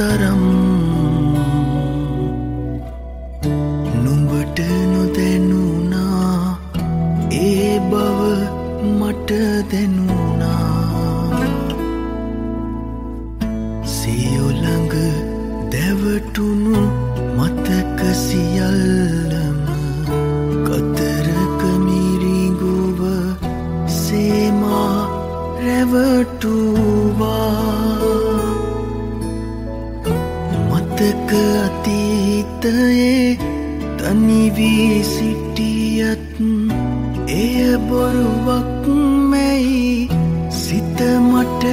තරම් නුඹට නොදැනුණා ඒ බව මට දැනුණා සියොළඟ දැවටුණු මතක සියල්ලම කතරක මිරිඟුව සේමා රැවටුවා මතක අතීතයේ තනි වී සිටියත් එය බොරුවක් මැයි සිත මට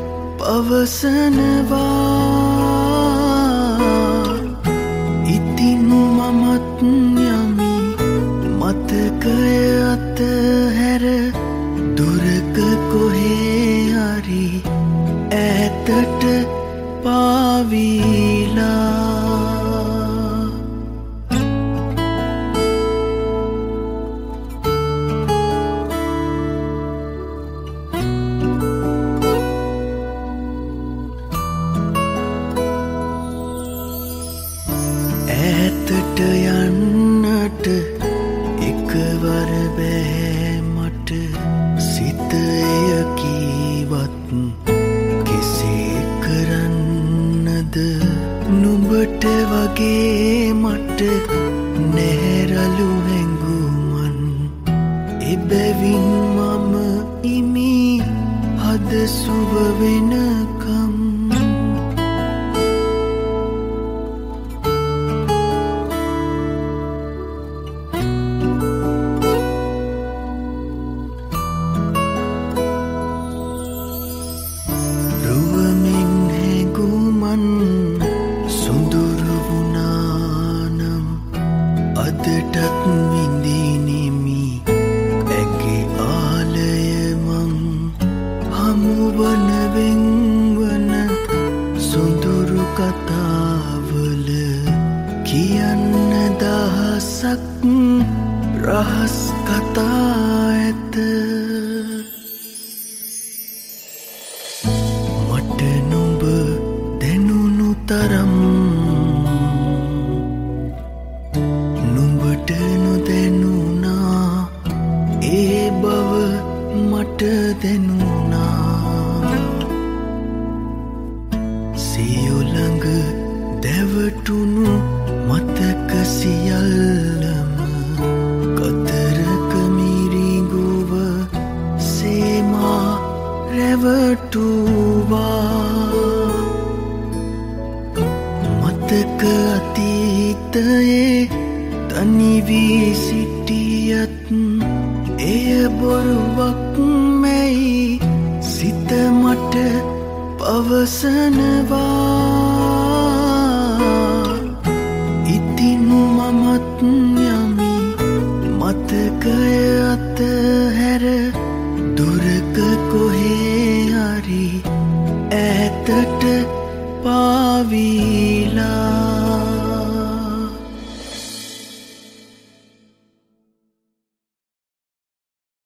පවසනවා ඉතින් මමත් යමි මතකය අතහැර දුරක කොහේ හරි ඈතට පාවිලා ඈතට යන්නට එකවර බෑ මට සිත එය කීවත් කෙසේ කරන්නද නුඹට වගේ මට නැරලු හැඟුමන් එබැවින් මම ඉමි හද සුව වෙනකම් සොඳුරු වුණානම් අදටත් විඳිනෙමි ඇගේ ආලය මං හමුවන වෙන්වන සොඳුරු කතාවල කියන්න දහසක් රහස් කතා ඇත මට නුඹ දැනුණු තරම් නුඹට නොදැනුණා ඒ බව මට දැනුණා සියොළඟ දැවටුණු මතක සියල්ලම කතරක මිරිඟුව සේමා රැවටුවා මතක අතීතයේ තනි වී සිටියත් එය බොරුවක් මැයි සිත මට පවසනවා